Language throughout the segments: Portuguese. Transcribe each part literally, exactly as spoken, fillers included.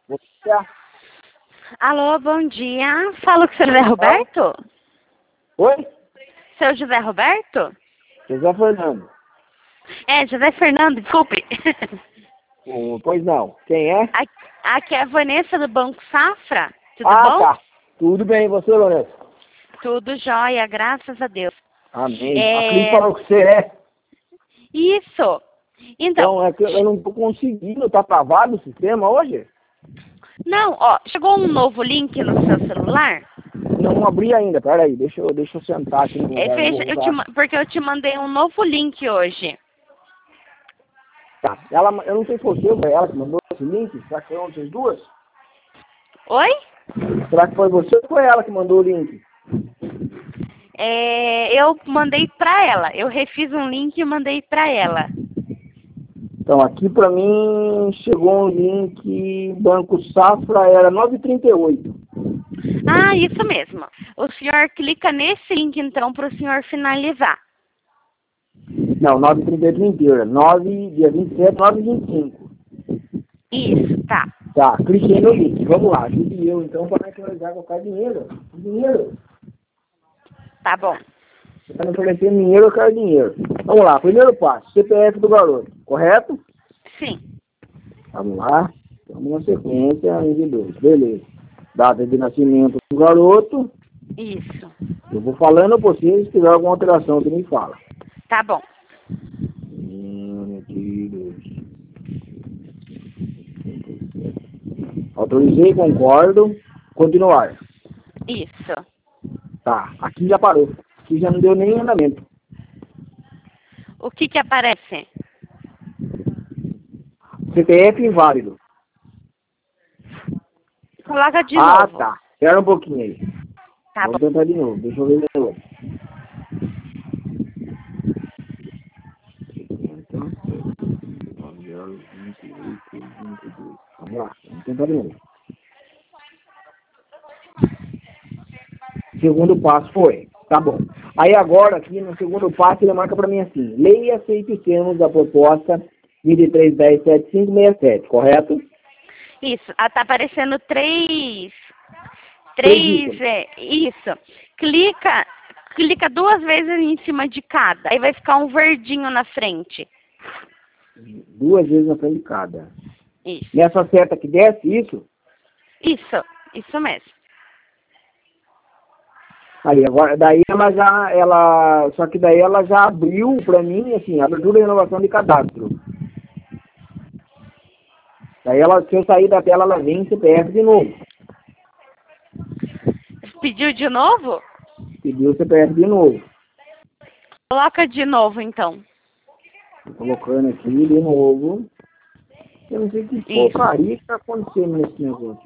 Você é? Alô, bom dia. Falo com o seu José Roberto? Oi? Seu José Roberto? José Fernando. É, José Fernando, desculpe. Oh, pois não. Quem é? Aqui, aqui é a Vanessa do Banco Safra. Tudo ah, bom? tá. Tudo bem, e você, Lourenço? Tudo jóia, graças a Deus. Amém. É... A Cris falou que você é. Isso. Então, Então, é que eu não tô conseguindo. Tá travado o sistema hoje? não, ó, chegou um novo link no seu celular? Não abri ainda. Pera aí, deixa eu, deixa eu sentar aqui no É, lugar. veja, Vou eu te usar. ma- porque eu te mandei um novo link hoje. Tá. Ela, eu não sei se você ou foi ela que mandou esse link. Será que foram vocês duas? Oi? Será que foi você ou foi ela que mandou o link? É, eu mandei pra ela. Eu refiz um link e mandei pra ela. Então, aqui pra mim chegou um link Banco Safra, era nove e trinta e oito. Ah, isso mesmo. O senhor clica nesse link, então, para o senhor finalizar. Não, nove e trinta e oito inteira. nove, dia vinte e sete, nove e vinte e cinco. Isso, tá. Tá, cliquei no link. Vamos lá, ajude eu então para atualizar colocar dinheiro. Dinheiro. Tá bom. Você está me oferecendo dinheiro, eu quero dinheiro. Vamos lá, primeiro passo, C P F do garoto, correto? Sim. Vamos lá, vamos na sequência, um de dois, beleza. Data de nascimento do garoto. Isso. Eu vou falando para vocês, se tiver alguma alteração, você me fala. Tá bom. Um, dois. Autorizei, concordo. Continuar. Isso. Tá, aqui já parou. Aqui já não deu nem andamento. O que que aparece? C P F inválido. Coloca de ah, novo. tá. Espera um pouquinho aí. Tá Vamos bom. tentar de novo. Deixa eu ver de novo. Vamos lá. Vamos tentar de novo. Segundo passo foi. Tá bom. Aí agora, aqui no segundo passo, ele marca para mim assim. Leia e aceite os termos da proposta vinte e três dez setenta e cinco sessenta e sete, correto? Isso. Ah, tá aparecendo três... Três Três... É, isso. Clica... Clica duas vezes em cima de cada. Aí vai ficar um verdinho na frente. Duas vezes na frente de cada. Isso. Nessa seta que desce, isso? Isso. Isso mesmo. Aí, agora, daí ela já, ela, só que daí ela já abriu para mim, assim, abertura e renovação de cadastro. Daí ela, se eu sair da tela, ela vem C P F de novo. Pediu de novo? Pediu o C P F de novo. Coloca de novo, então. Tô colocando aqui de novo. Eu não sei que porcaria que tá acontecendo nesse negócio.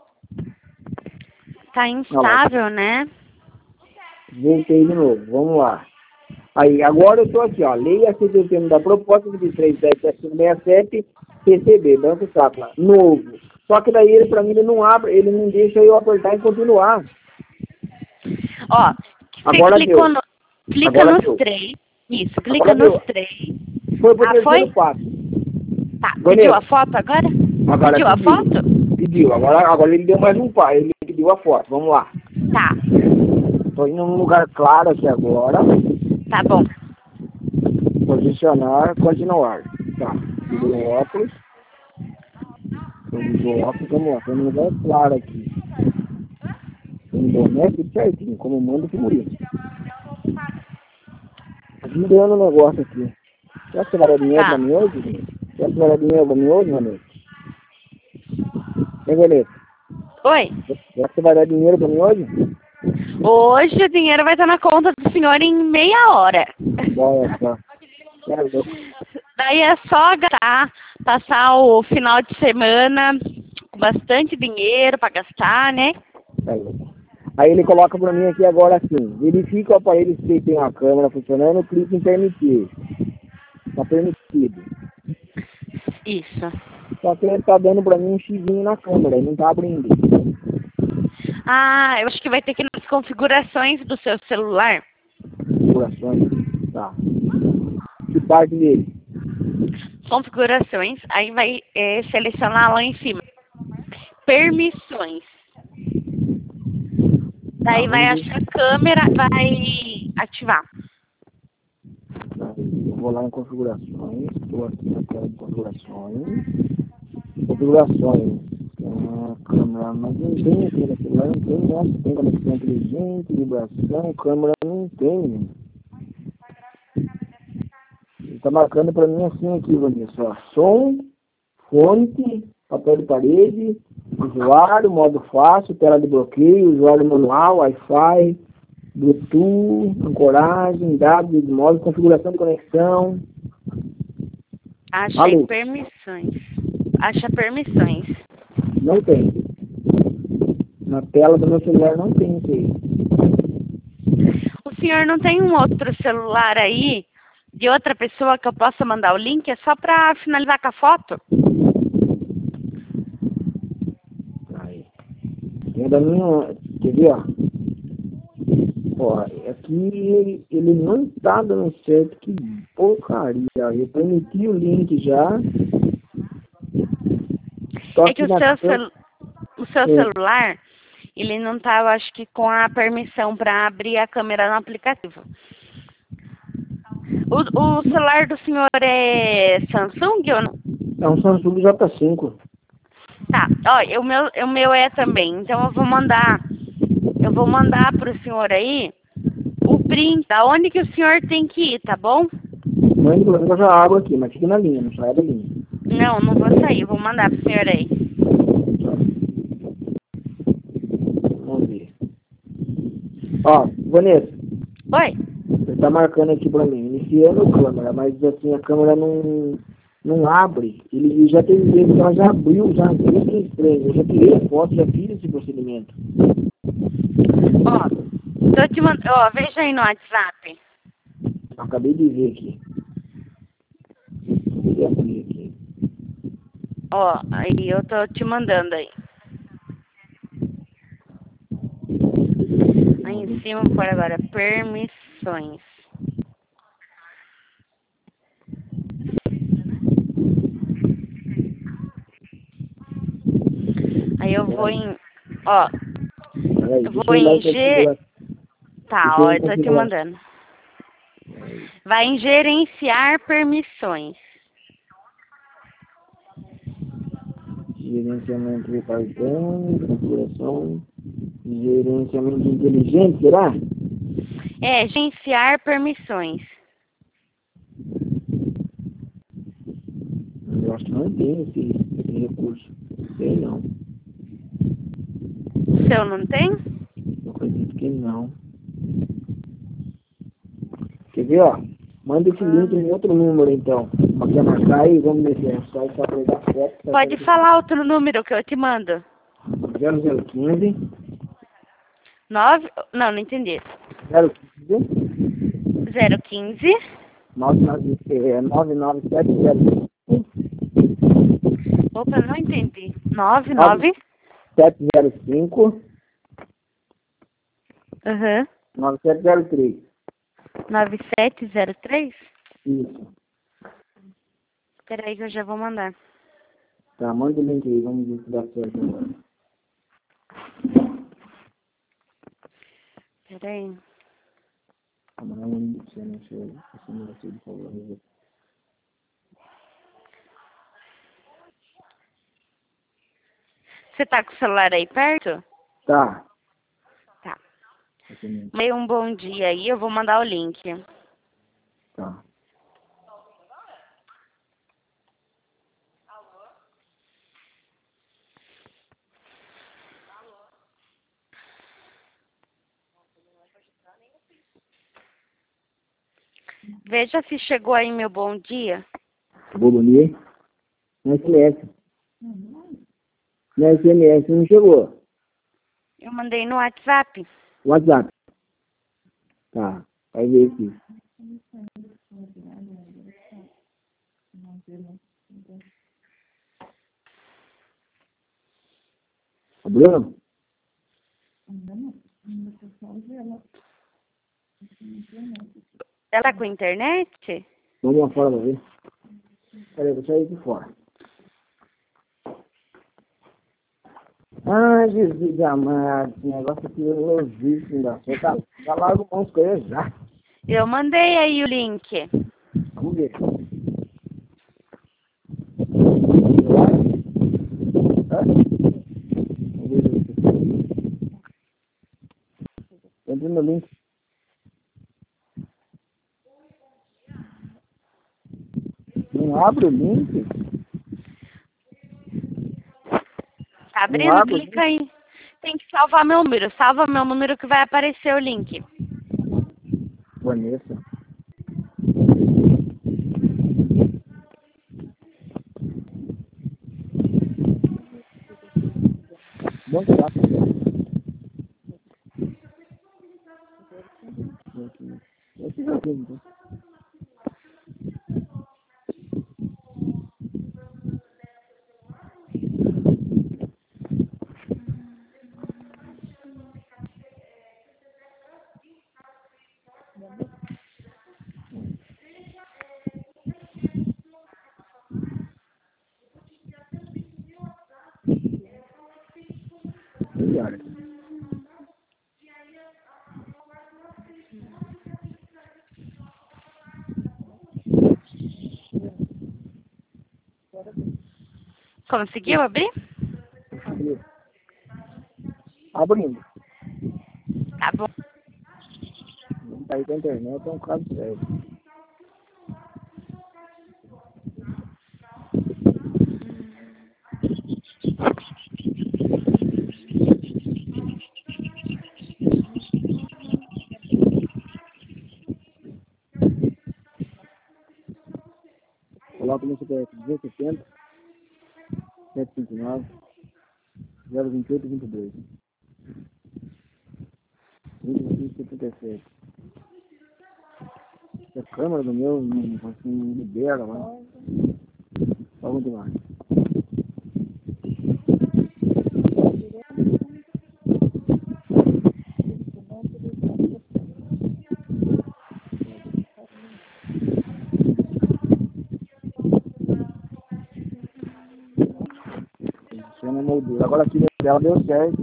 Tá instável, né? Voltei de novo, vamos lá. Aí, agora eu tô aqui, ó. Leia a C T M da proposta de três dez sete cinco seis sete, P C B, Banco Safra, novo. Só que daí ele, pra mim, ele não abre, ele não deixa eu apertar e continuar. Ó, você Agora clicou deu. no, clica Agora nos deu. três. Isso, clica Agora nos deu. três. Foi pro Ah, terceiro foi? passo. Tá, Vanessa. pediu a foto agora? Agora Pediu a pediu. foto? Pediu. Agora, agora ele deu mais um passo. Ele pediu a foto. Vamos lá. Tá, Tô indo num lugar claro aqui agora. tá bom. Posicionar, continuar. Tá. Tira o óculos. Tira o óculos, vamos lá. Tô num lugar claro aqui. Tem um boné tudo certinho, como manda o figurino. Tá me dando um negócio aqui. Será que você vai dar dinheiro Tá. pra mim hoje? Será que você vai dar dinheiro pra mim hoje, Vanessa? Hein, Vanessa? Oi. Será que você vai dar dinheiro pra mim hoje? Hoje o dinheiro vai estar na conta do senhor em meia hora. Olha só. É louco. Daí é só gastar, passar o final de semana com bastante dinheiro pra gastar, né? É louco. Aí ele coloca pra mim aqui agora assim, verifica o aparelho se tem uma câmera funcionando, clique em permitir. Tá permitido. Isso. Só que ele tá dando pra mim um xizinho na câmera, ele não tá abrindo. Ah, eu acho que vai ter que ir nas configurações do seu celular. Configurações. Tá. Que parte dele? Configurações, aí vai é, selecionar lá em cima. permissões. Daí vai achar a câmera, vai ativar. Eu vou lá em configurações, estou aqui na tela de configurações. Configurações. Ah, câmera, mas não tem aqui no celular, não tem, nossa, tem conexão inteligente, vibração, câmera não tem. Está marcando para mim assim aqui, Vanessa, ó, som, fonte, papel de parede, usuário, modo fácil, tela de bloqueio, usuário manual, Wi-Fi, Bluetooth, ancoragem, dados de modo, configuração de conexão. Achei Alô? permissões. Acha permissões. Não tem. Na tela do meu celular não tem isso aí. O senhor não tem um outro celular aí de outra pessoa que eu possa mandar o link? É só para finalizar com a foto? Aí. Tem da minha. Quer ver, ó? Ó, aqui ele não tá dando certo. Que porcaria. Eu permiti o link já. Só É que o na seu, tela- celu o seu É. celular, ele não tá, eu acho que com a permissão para abrir a câmera no aplicativo. O, o celular do senhor é Samsung ou não? É um Samsung J cinco. Tá, ó, o meu, o meu é também. Então eu vou mandar, eu vou mandar pro senhor aí o print, da onde que o senhor tem que ir, tá bom? Mãe, inclusive eu já abro aqui, mas fica na linha, não sai da linha. Não, não vou sair, eu vou mandar pro senhor aí. Vamos ver. Ó, Vanessa, Oi? ele tá marcando aqui pra mim, iniciando a câmera, mas assim, a câmera não, não abre. Ele já teve vezes que ela já abriu, já abriu, que estranho. Eu já tirei a foto, já fiz esse procedimento. Ó, tô te mandando, ó, veja aí no WhatsApp. Acabei de ver aqui. Acabei de abrir aqui. Ó, aí eu tô te mandando aí. Aí em cima, por agora, permissões. Aí eu vou em, ó, Peraí, eu deixa vou eu ir lá em e G, configurar. tá, Deixa ó, eu ir eu tô te configurar. mandando. Vai em gerenciar permissões. Gerenciamento de cartão, configuração, gerenciamento inteligente, será? É, gerenciar permissões. Eu acho que não tem esse, esse recurso. Tem não. O seu não tem? Eu acredito que não. Quer ver, ó? Manda esse link em outro número, então. Pra quer marcar aí, vamos ver se é só para pegar foto. Tá Pode falar outro número que eu te mando. zero zero quinze, Nove, não, não entendi. zero quinze, Zero quinze. nove nove sete zero Opa, não entendi. Nove, nove. sete zero cinco, Aham. nove sete zero três. Nove sete zero três. Isso. Espera aí que eu já vou mandar. Tá, manda o link aí, vamos ver se dá certo agora. Espera aí. Amanhã eu não sei, não sei. Esse negócio de favor. Você tá com o celular aí perto? Tá. Tá. Aqui, Meio um bom dia aí, eu vou mandar o link. tá. Veja se chegou aí meu bom dia. Chegou bonito? No S M S. No S M S não chegou. Eu mandei no WhatsApp. WhatsApp. Tá. Vai ver aqui. Bruno? Ela tá com internet? Vamos lá fora pra ver. Peraí, vou sair aqui fora. Ah, Jesus amado, esse negócio aqui é logíssimo da sua. Tá, tá largo mão com ele já. Eu mandei aí o link. Vamos ver. Hã? Vamos ver. Entra no link. Não abre o link? Tá abrindo? abre o Clica aí. Tem que salvar meu número. Salva meu número que vai aparecer o link. Vanessa. Bom tá. Esse já tem, então. Melhor. Conseguiu abrir? Abriu. Abrindo. Tá bom. Não tá aí com a internet, é um caso sério. Coloca no C P F duzentos e sessenta, setecentos e cinquenta e nove, zero vinte e oito, vinte e dois. vinte e cinco, setenta e sete. A câmera do meu não assim, libera lá. Só continuar. Funciona no modelo. Agora aqui dela deu certo.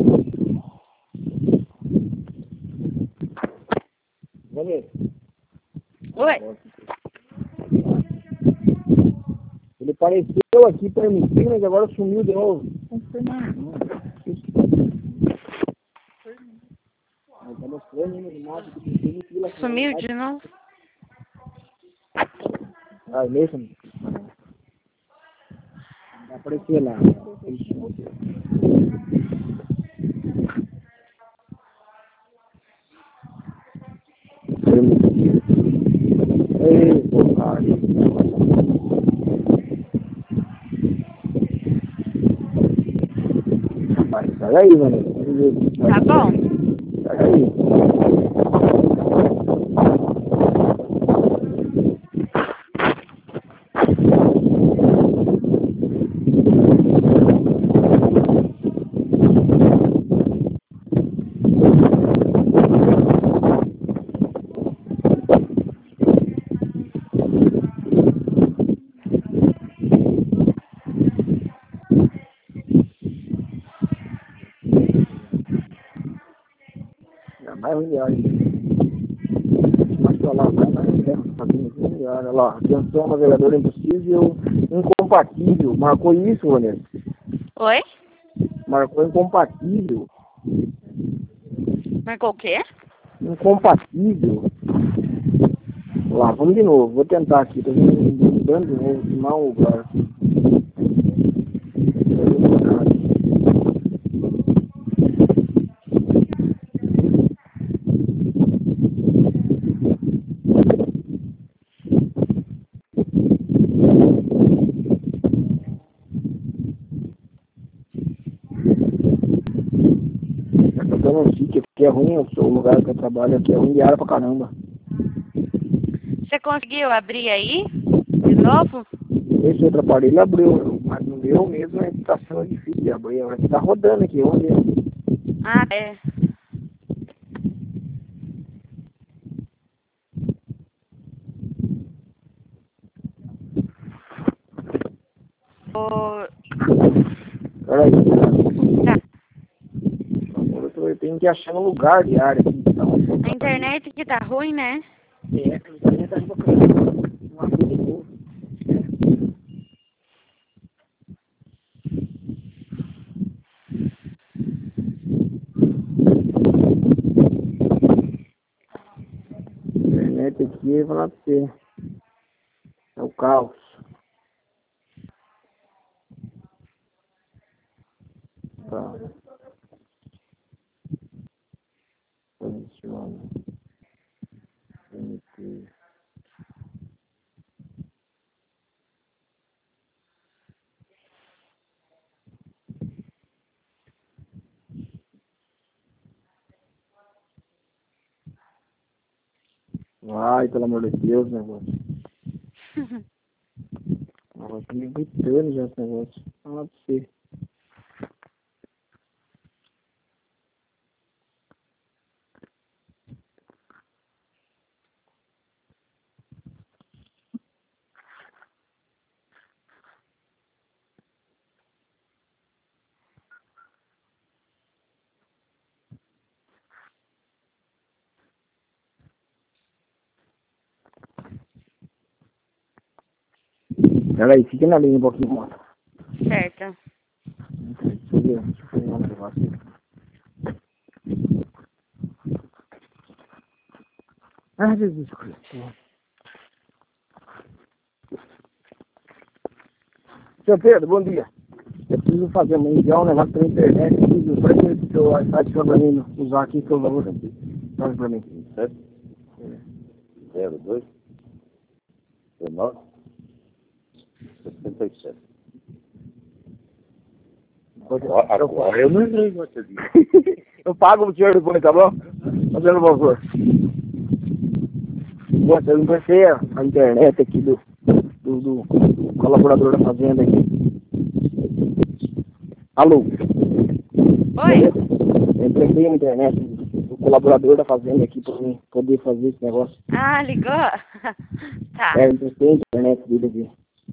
Beleza. Oi. Ele apareceu aqui permitindo, mas agora sumiu de novo. Mas tá mostrando ainda de nada que tem em fila. Sumiu de novo? Ah, mesmo? Vai aparecer lá. Permitido. Ei, pô, cara. Vai, sai aí, mano. Tá bom. Sai aí. Mais ruim de ar. Mas pra lá, vai mais ruim de ar. Olha lá, atenção, navegador impossível, incompatível. Marcou isso, Vanessa? Oi? Marcou incompatível. Marcou o quê? Incompatível. Lá, vamos de novo. Vou tentar aqui. Tô mudando de novo. De mau lugar. Eu não sei que aqui é ruim. O lugar que eu trabalho aqui é ruim de ar pra caramba. Você conseguiu abrir aí? De novo? Esse outro aparelho abriu, mas no meu mesmo está sendo difícil de abrir. Está rodando aqui, vamos ver. Ah, é. O... Peraí. Tá. Agora eu, tô, eu tenho que achar um lugar de área aqui. Tá um A internet que tá ruim, né? É, a internet tá focando. Uma coisa de novo. A internet aqui, eu vou falar pra você. É o caos. Tá. Posiciona. M T. Vai, pelo amor de Deus, negócio. Agora tá me gritando já esse negócio. Fala pra você. Peraí, fica na linha um pouquinho, mano. Certo. Deixa eu ver, deixa eu fazer um negócio aqui. Ah, Jesus Cristo. Seu Pedro, bom dia. Eu preciso fazer uma enviar um negócio pela internet. Preciso para que o seu Wi-Fi para mim usar aqui seu valor. Faz para mim. Sete, zero, dois, dezenove, sessenta e sete. Agora, agora eu não entrei, você disse. Eu pago o senhor depois, tá bom? Fazendo um favor. Nossa, eu não conheci a internet aqui do, do, do, do colaborador da fazenda aqui. Alô? Oi? Eu emprestei a internet do colaborador da fazenda aqui para mim poder fazer esse negócio. Ah, ligou? Tá. É, eu emprestei a internet dele aqui.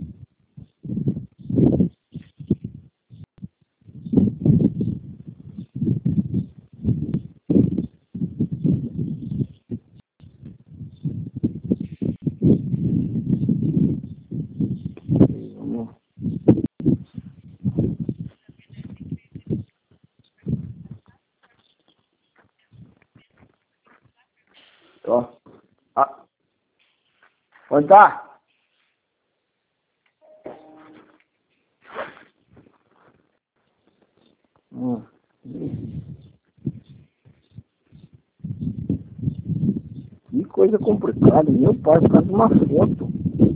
Vamos. Ó. Ah. Onde tá? Hum. Que coisa complicada. Meu pai, por causa de uma foto.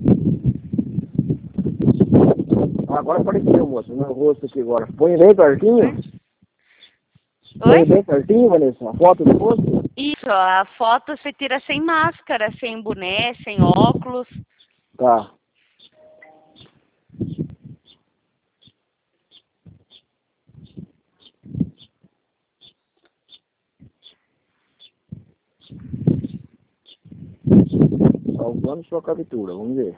Agora apareceu, moço, meu rosto aqui agora. Põe bem pertinho. Põe Oi? bem pertinho, Vanessa. A foto do rosto. Isso, a foto você tira sem máscara, sem boné, sem óculos. Tá. Salvando sua captura, vamos ver.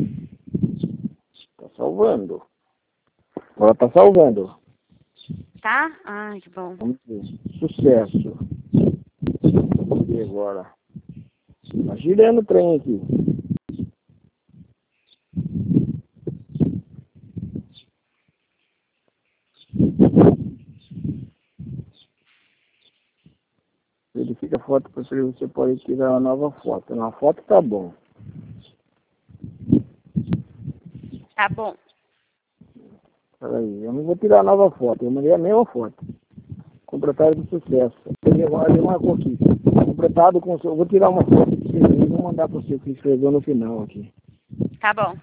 Tá salvando. Agora tá salvando. Tá? Ai, que bom. Vamos ver. Sucesso. Vamos ver agora. Tá girando o trem aqui. Verifica a foto para ver se você pode tirar uma nova foto. Na foto tá bom. Tá bom. Peraí, eu não vou tirar a nova foto, eu mandei a mesma foto. Completado com sucesso. Ele agora ele marcou aqui. Completado com seu. Vou tirar uma foto de você e vou mandar para você que escreveu no final aqui. Tá bom.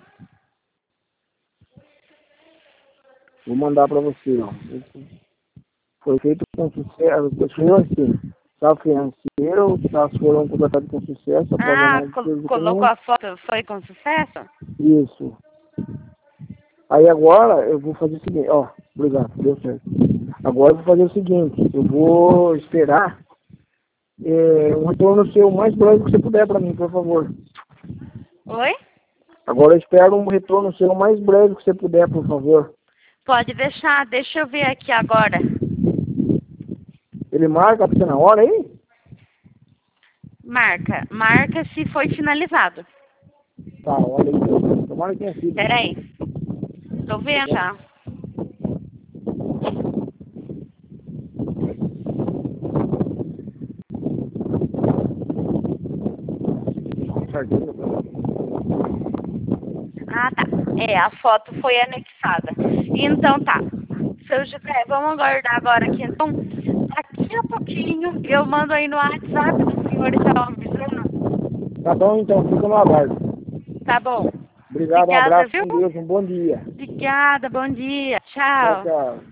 Vou mandar para você, ó. Foi feito com sucesso. Foi assim. Tá financeiro, tá foram completados com sucesso. Ah, col colocou a foto, foi com sucesso? Isso. Aí agora eu vou fazer o seguinte, ó, obrigado, deu certo. Agora eu vou fazer o seguinte, eu vou esperar é, um retorno seu o mais breve que você puder para mim, por favor. Oi? Agora eu espero um retorno seu o mais breve que você puder, por favor. Pode deixar, deixa eu ver aqui agora. Ele marca pra você na hora aí? Marca, marca se foi finalizado. Tá, olha aí. Tomara que tenha sido. Pera aí. Tô vendo já. Ah, tá. É, a foto foi anexada. Então tá. Seu José, vamos aguardar agora aqui. Então, daqui a pouquinho eu mando aí no WhatsApp do senhor e tá avisando. Tá bom, então. Fica no aguardo. Tá bom. Obrigado, Obrigada, um abraço viu? com Deus. Um bom dia. Obrigada, bom dia. Tchau, Tchau. tchau.